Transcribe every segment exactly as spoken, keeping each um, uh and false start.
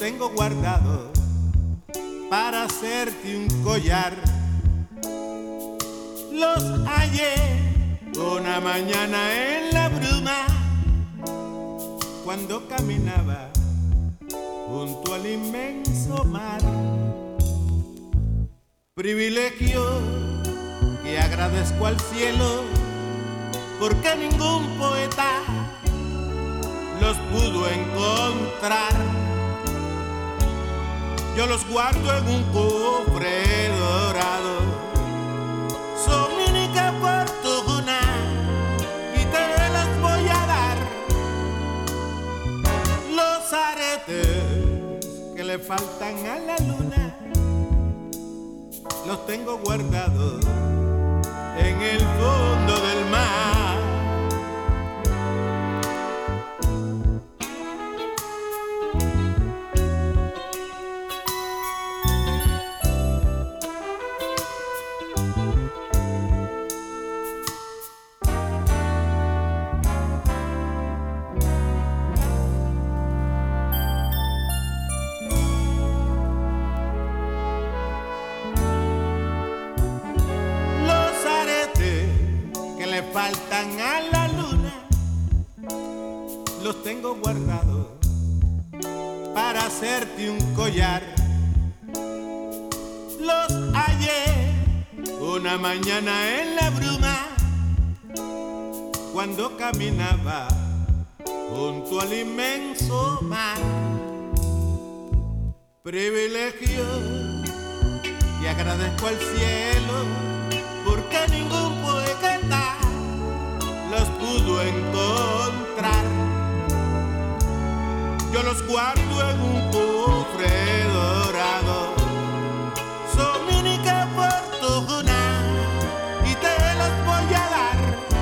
tengo guardados para hacerte un collar. Los hallé una mañana en la bruma, cuando caminaba junto al inmenso mar. Privilegio que agradezco al cielo, porque ningún poeta los pudo encontrar. Yo los guardo en un cofre dorado, son mi única fortuna y te los voy a dar. Los aretes que le faltan a la luna los tengo guardados en el fondo del mar. Faltan a la luna, los tengo guardados para hacerte un collar. Los hallé una mañana en la bruma, cuando caminaba junto al inmenso mar. Privilegio que agradezco al cielo, porque ningún poeta los pudo encontrar. Yo los guardo en un cofre dorado, son mi única fortuna y te los voy a dar.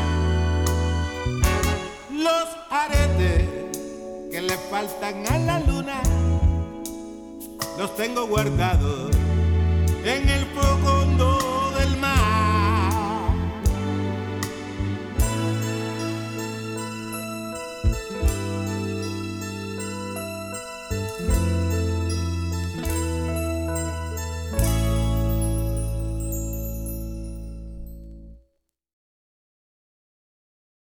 Los aretes que le faltan a la luna los tengo guardados en el profundo